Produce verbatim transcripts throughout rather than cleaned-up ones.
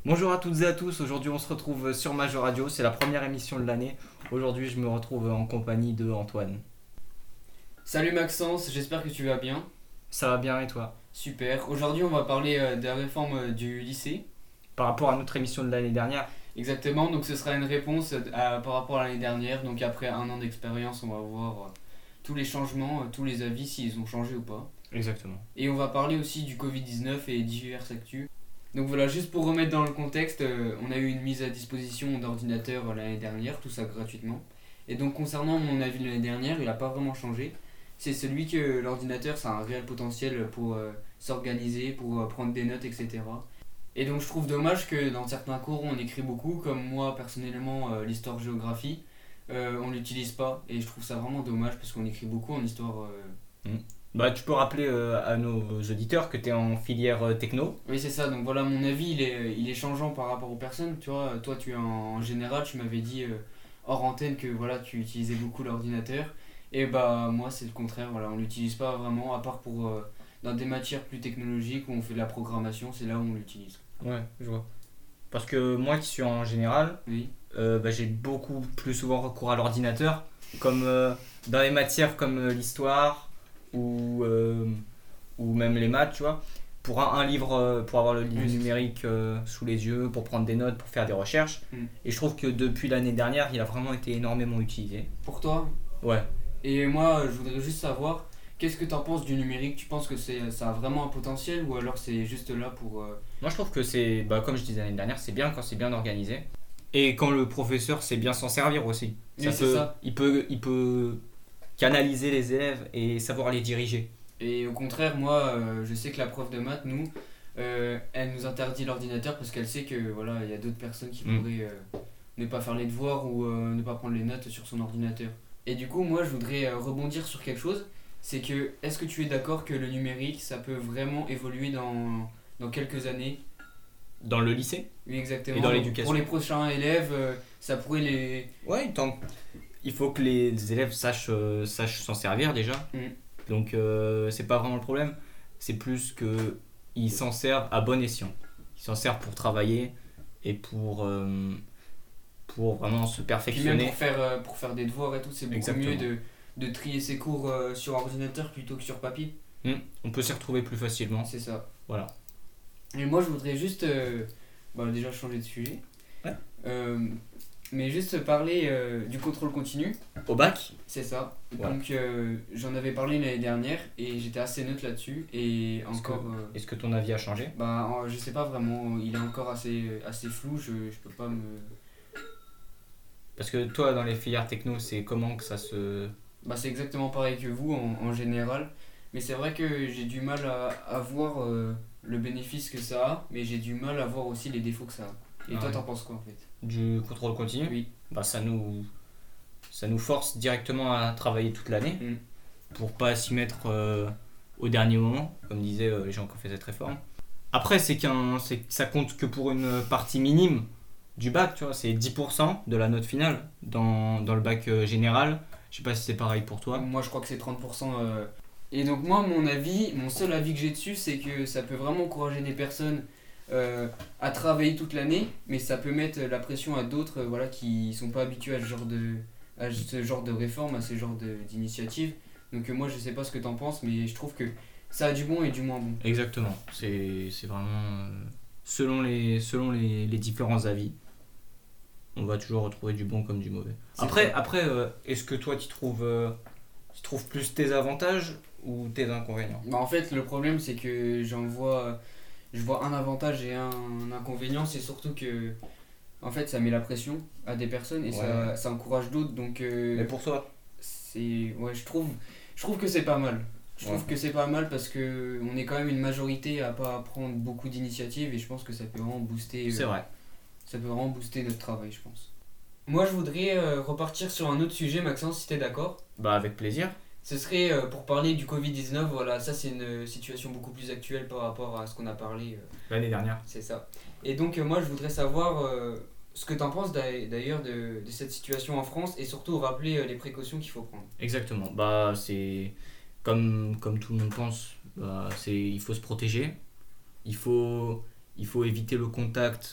Bonjour à toutes et à tous, aujourd'hui on se retrouve sur Major Radio, c'est la première émission de l'année. Aujourd'hui je me retrouve en compagnie de Antoine. Salut Maxence, j'espère que tu vas bien. Ça va bien et toi? Super. Aujourd'hui, on va parler euh, de la réforme euh, du lycée. Par rapport à notre émission de l'année dernière? Exactement, donc ce sera une réponse euh, à- par rapport à l'année dernière. Donc après un an d'expérience, on va voir euh, tous les changements, euh, tous les avis, s'ils ont changé ou pas. Exactement. Et on va parler aussi du covid dix-neuf et diverses actus. Donc voilà, juste pour remettre dans le contexte, euh, on a eu une mise à disposition d'ordinateurs euh, l'année dernière, tout ça gratuitement. Et donc concernant mon avis de l'année dernière, il n'a pas vraiment changé. C'est celui que l'ordinateur, ça a un réel potentiel pour euh, s'organiser, pour euh, prendre des notes, et cetera. Et donc je trouve dommage que dans certains cours on écrit beaucoup, comme moi personnellement euh, l'histoire-géographie, euh, on l'utilise pas. Et je trouve ça vraiment dommage parce qu'on écrit beaucoup en histoire. euh. Mm. Bah tu peux rappeler euh, à nos auditeurs que tu es en filière euh, techno. Oui, c'est ça, donc voilà, mon avis il est, il est changeant par rapport aux personnes. Tu vois, toi tu es en, en général, tu m'avais dit euh, hors antenne que voilà, tu utilisais beaucoup l'ordinateur. Et bah moi c'est le contraire, voilà, on l'utilise pas vraiment, à part pour euh, dans des matières plus technologiques où on fait de la programmation, c'est là où on l'utilise. Ouais, je vois. Parce que moi qui suis en général, Oui, euh, bah, j'ai beaucoup plus souvent recours à l'ordinateur, comme euh, dans les matières comme euh, l'histoire ou, euh, ou même les maths, tu vois. Pour un, un livre, euh, pour avoir le livre Oui, c'est numérique euh, sous les yeux, pour prendre des notes, pour faire des recherches. Mm. Et je trouve que depuis l'année dernière, il a vraiment été énormément utilisé. pour toi. Ouais. Et moi je voudrais juste savoir, qu'est-ce que tu en penses du numérique? Tu penses que c'est, ça a vraiment un potentiel ou alors c'est juste là pour... euh, Moi, je trouve que c'est, bah, comme je disais l'année dernière, c'est bien quand c'est bien organisé. Et quand le professeur sait bien s'en servir aussi. Oui, c'est peut, ça. Il peut, il peut canaliser les élèves et savoir les diriger. Et au contraire, moi, euh, je sais que la prof de maths, nous, euh, elle nous interdit l'ordinateur parce qu'elle sait que voilà, il y a d'autres personnes qui Mm. pourraient euh, ne pas faire les devoirs ou euh, ne pas prendre les notes sur son ordinateur. Et du coup, moi, je voudrais euh, rebondir sur quelque chose. C'est que, est-ce que tu es d'accord que le numérique, ça peut vraiment évoluer dans, dans quelques années? Dans le lycée? Oui, exactement. Et dans Donc, l'éducation. pour les prochains élèves, euh, ça pourrait les... Ouais, tant- il faut que les élèves sachent euh, sachent s'en servir déjà. Mm. Donc euh, c'est pas vraiment le problème. C'est plus que ils s'en servent à bon escient. Ils s'en servent pour travailler et pour euh, pour vraiment se Puis même perfectionner. pour faire, euh, pour faire des devoirs et tout, c'est beaucoup Exactement. mieux de, de trier ses cours euh, sur ordinateur plutôt que sur papier. Hmm, On peut s'y retrouver plus facilement. C'est ça. Voilà. Et moi, je voudrais juste euh, bah, déjà changer de sujet. Ouais. Euh, mais juste parler euh, du contrôle continu. Au bac? C'est ça. Voilà. Donc, euh, j'en avais parlé l'année dernière et j'étais assez neutre là-dessus. Et Est-ce que, encore. euh, est-ce que ton avis a changé? bah, en- je sais pas vraiment. Il est encore assez, assez flou. Je, je peux pas me. Parce que toi, dans les filières techno, c'est comment que ça se... Bah, c'est exactement pareil que vous en, en général. Mais c'est vrai que j'ai du mal à, à voir euh, le bénéfice que ça a. Mais j'ai du mal à voir aussi les défauts que ça a. Et Ah toi, ouais. t'en penses quoi en fait? Du contrôle continu? Oui. Bah, ça nous, ça nous force directement à travailler toute l'année Mm. pour pas s'y mettre euh, au dernier moment, comme disaient euh, les gens qui ont fait cette réforme. Après, c'est qu'un, c'est, ça compte que pour une partie minime du bac, tu vois, c'est dix pour cent de la note finale dans, dans le bac euh, général. Je sais pas si c'est pareil pour toi. Moi, je crois que c'est trente pour cent. euh. Et donc, moi, mon avis, mon seul avis que j'ai dessus, c'est que ça peut vraiment encourager des personnes euh, à travailler toute l'année, mais ça peut mettre la pression à d'autres euh, voilà, qui sont pas habitués à ce genre de, à ce genre de réforme, à ce genre de- d'initiative. Donc, euh, moi, je sais pas ce que t'en penses, mais je trouve que ça a du bon et du moins bon. Exactement. C'est, c'est vraiment euh, selon, les, selon les, les différents avis. On va toujours retrouver du bon comme du mauvais. C'est Après, ça. après euh, est-ce que toi, tu trouves, euh, tu trouves plus tes avantages ou tes inconvénients? Bah, en fait, le problème, c'est que j'en vois, je vois un avantage et un inconvénient. C'est surtout que, en fait, ça met la pression à des personnes et ça, Ouais. ça encourage d'autres. Donc, euh, Mais pour toi? c'est, ouais, je trouve, je trouve que c'est pas mal. Je trouve Ouais. que c'est pas mal parce que on est quand même une majorité à pas prendre beaucoup d'initiatives et je pense que ça peut vraiment booster, euh, C'est vrai. ça peut vraiment booster notre travail, je pense. Moi, je voudrais euh, repartir sur un autre sujet, Maxence, si t'es d'accord. Bah, avec plaisir. Ce serait euh, pour parler du covid dix-neuf. Voilà, ça c'est une situation beaucoup plus actuelle par rapport à ce qu'on a parlé. euh, L'année dernière. C'est ça. Et donc, euh, moi, je voudrais savoir euh, ce que tu en penses d'ail- d'ailleurs de, de cette situation en France et surtout rappeler euh, les précautions qu'il faut prendre. Exactement. Bah, c'est comme, comme tout le monde pense, bah, c'est, il faut se protéger. Il faut, il faut éviter le contact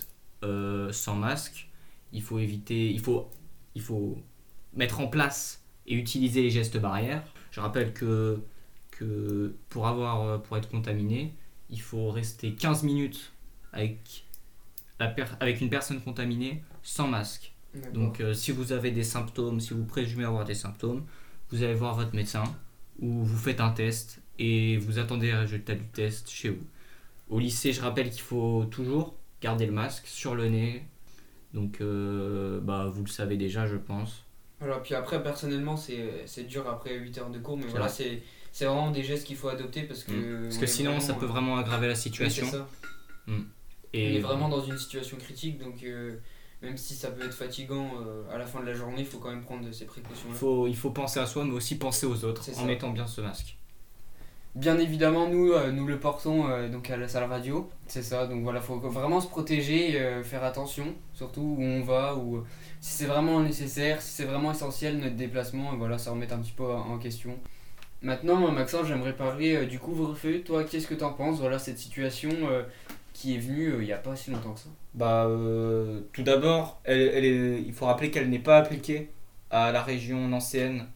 euh, sans masque, il faut éviter, il faut, il faut mettre en place et utiliser les gestes barrières. Je rappelle que, que pour, avoir, pour être contaminé, il faut rester quinze minutes avec, la per- avec une personne contaminée sans masque. D'accord. Donc euh, si vous avez des symptômes, si vous présumez avoir des symptômes, vous allez voir votre médecin ou vous faites un test et vous attendez le résultat du test chez vous. Au lycée, je rappelle qu'il faut toujours garder le masque sur le nez. Donc euh, bah, vous le savez déjà, je pense. Voilà, puis après, personnellement, c'est, c'est dur après huit heures de cours, mais C'est voilà, vrai. c'est, c'est vraiment des gestes qu'il faut adopter parce que. Mmh. Parce on que est sinon, vraiment, ça peut euh, vraiment aggraver la oui, situation. c'est ça. Mmh. On est vraiment dans une situation critique, donc euh, même si ça peut être fatigant euh, à la fin de la journée, il faut quand même prendre ces Il précautions-là. faut, il faut penser à soi, mais aussi penser aux autres C'est en ça. mettant bien ce masque. Bien évidemment, nous, euh, nous le portons euh, donc à la salle radio, c'est ça. Donc voilà, faut vraiment se protéger, euh, faire attention, surtout où on va, ou euh, si c'est vraiment nécessaire, si c'est vraiment essentiel notre déplacement, et voilà, ça remet un petit peu en en question. Maintenant, Maxence, j'aimerais parler euh, du couvre-feu. Toi, qu'est-ce que t'en penses? Voilà, cette situation euh, qui est venue euh, il n'y a pas si longtemps que ça. Bah, euh, tout d'abord, elle, elle est- il faut rappeler qu'elle n'est pas appliquée à la région nancéenne.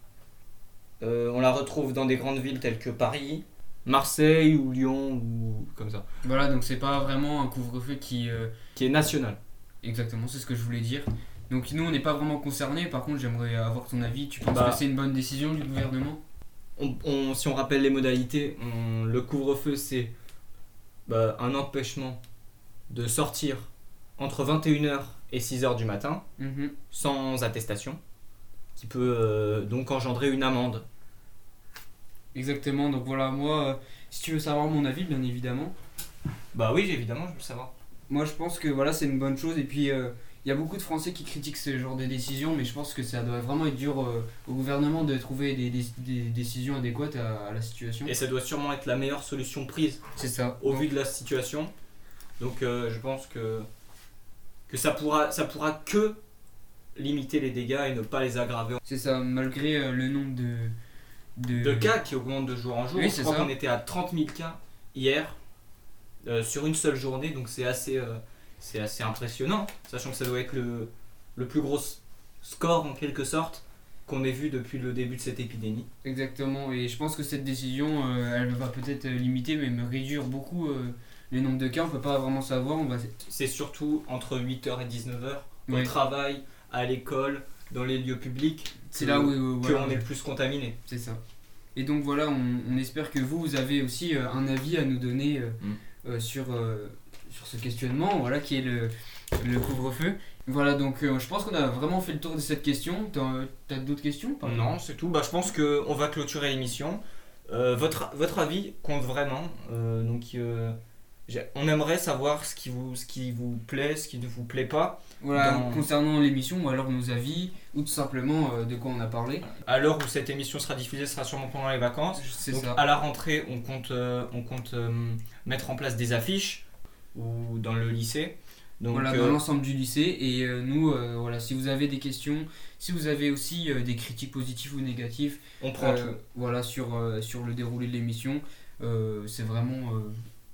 Euh, on la retrouve dans des grandes villes telles que Paris, Marseille ou Lyon ou comme ça, Voilà, donc c'est pas vraiment un couvre-feu qui... euh, qui est nationale. Exactement, c'est ce que je voulais dire. Donc nous, on n'est pas vraiment concernés. Par contre, j'aimerais avoir ton avis. Tu penses Bah. que c'est une bonne décision du gouvernement? On, on- si on rappelle les modalités, on- le couvre-feu c'est bah, un empêchement de sortir entre vingt et une heures et six heures du matin Mhm. sans attestation, qui peut euh, donc engendrer une amende. Exactement, donc voilà, moi, euh, si tu veux savoir mon avis, bien évidemment, Bah oui, évidemment, je veux le savoir. moi je pense que voilà, c'est une bonne chose. Et puis, euh, il y a beaucoup de Français qui critiquent ce genre de décision, mais je pense que ça doit vraiment être dur euh, au gouvernement de trouver des, des- des décisions adéquates à, à la situation. Et ça doit sûrement être la meilleure solution prise C'est ça. au vu de la situation. Donc euh, je pense que, que ça pourra, ça pourra que limiter les dégâts et ne pas les aggraver. C'est ça, malgré euh, le nombre de... De, De cas qui augmentent de jour en jour, Oui, je c'est crois ça. qu'on était à trente mille cas hier euh, sur une seule journée, donc c'est assez, euh, c'est assez impressionnant, sachant que ça doit être le, le plus gros s- score en quelque sorte qu'on ait vu depuis le début de cette épidémie. Exactement, et je pense que cette décision, euh, elle va peut-être euh, limiter, mais me réduire beaucoup euh, les nombres de cas. On peut pas vraiment savoir. On va... C'est surtout entre huit heures et dix-neuf heures au Ouais. travail, à l'école, dans les lieux publics, C'est que- là où, où- que voilà, on est le plus contaminé. c'est ça. Et donc voilà, on, on espère que vous, vous avez aussi euh, un avis à nous donner euh, Mm. euh, sur, euh, sur ce questionnement, voilà, qui est le, le couvre-feu. Voilà, donc euh, je pense qu'on a vraiment fait le tour de cette question. T'as, t'as d'autres questions par exemple? Non, c'est tout. Bah, je pense qu'on va clôturer l'émission. Euh, votre, votre avis compte vraiment. Euh, donc, euh, j'ai- on aimerait savoir ce qui, vous, ce qui vous plaît, ce qui ne vous plaît pas. Voilà, Dans- concernant l'émission, ou alors nos avis, ou tout simplement euh, de quoi on a parlé. À l'heure où cette émission sera diffusée, ce sera sûrement pendant les vacances. C'est Donc, ça. à la rentrée, on compte, euh, on compte euh, mettre en place des affiches ou dans le lycée. Donc, Voilà, euh, dans l'ensemble du lycée. Et euh, nous, euh, voilà, si vous avez des questions, si vous avez aussi euh, des critiques positives ou négatives, on prend euh, tout. voilà, sur, euh, sur le déroulé de l'émission, euh, c'est vraiment, euh,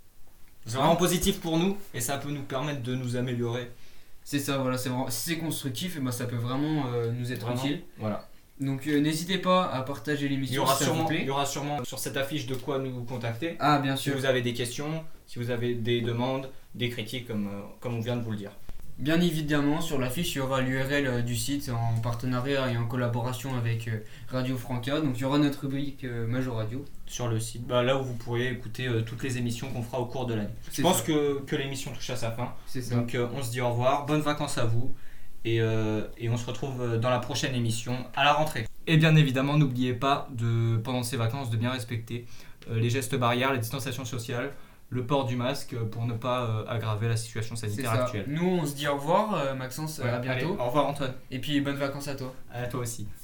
C'est vraiment positif pour nous et ça peut nous permettre de nous améliorer. c'est ça, voilà, c'est vraiment, si c'est constructif, et ben ça peut vraiment euh, nous être Vraiment. utile. Voilà. Donc euh, n'hésitez pas à partager Il y, l'émission aura si ça vous sûrement, plaît. il y aura sûrement sur cette affiche de quoi nous contacter. Ah, bien Si sûr. vous avez des questions, si vous avez des demandes, des critiques, comme, euh, comme on vient de vous le dire. Bien évidemment, sur l'affiche, il y aura l'U R L euh, du site en partenariat et en collaboration avec euh, Radio Franca. Donc il y aura notre rubrique euh, Major Radio. Sur le site, bah, là où vous pourrez écouter euh, toutes les émissions qu'on fera au cours de l'année. Je C'est pense ça. que, que l'émission touche à sa fin. C'est ça. Donc euh, on se dit au revoir, bonnes vacances à vous et, euh, et on se retrouve euh, dans la prochaine émission à la rentrée. Et bien évidemment, n'oubliez pas de, pendant ces vacances de bien respecter euh, les gestes barrières, la distanciation sociale, le port du masque euh, pour ne pas euh, aggraver la situation C'est sanitaire ça. actuelle. Nous, on se dit au revoir, euh, Maxence, Ouais, à bientôt. allez, au revoir Antoine, Et puis bonnes vacances à toi. à toi aussi.